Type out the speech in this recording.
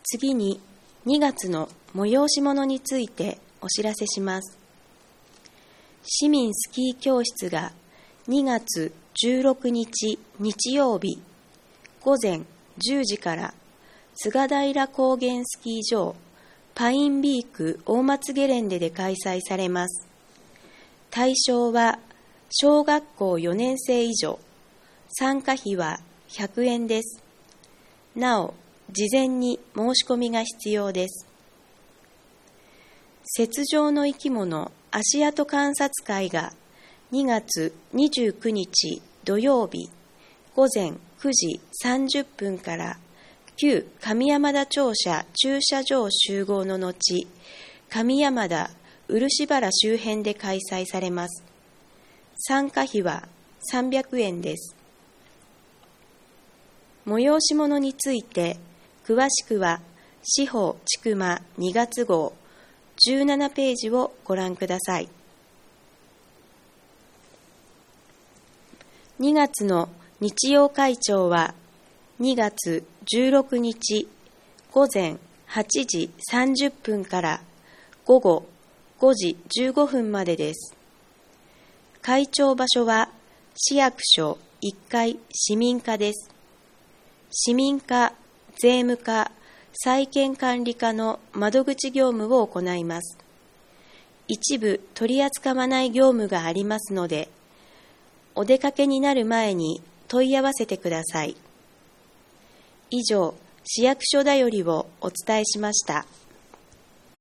次に2月の催し物についてお知らせします。市民スキー教室が2月16日日曜日午前10時から菅平高原スキー場パインビーク大松ゲレンデで開催されます。対象は小学校4年生以上、参加費は100円です。なお、事前に申し込みが必要です。雪上の生き物足跡観察会が2月29日土曜日午前9時30分から旧上山田庁舎駐車場集合の後、上山田漆原周辺で開催されます。参加費は300円です。催し物について詳しくは司法ちくま2月号17ページをご覧ください。2月の日曜会長は2月16日午前8時30分から午後5時15分までです。会長場所は市役所1階市民課です。市民課、税務課、債権管理課の窓口業務を行います。一部取り扱わない業務がありますので、お出かけになる前に問い合わせてください。以上、市役所だよりをお伝えしました。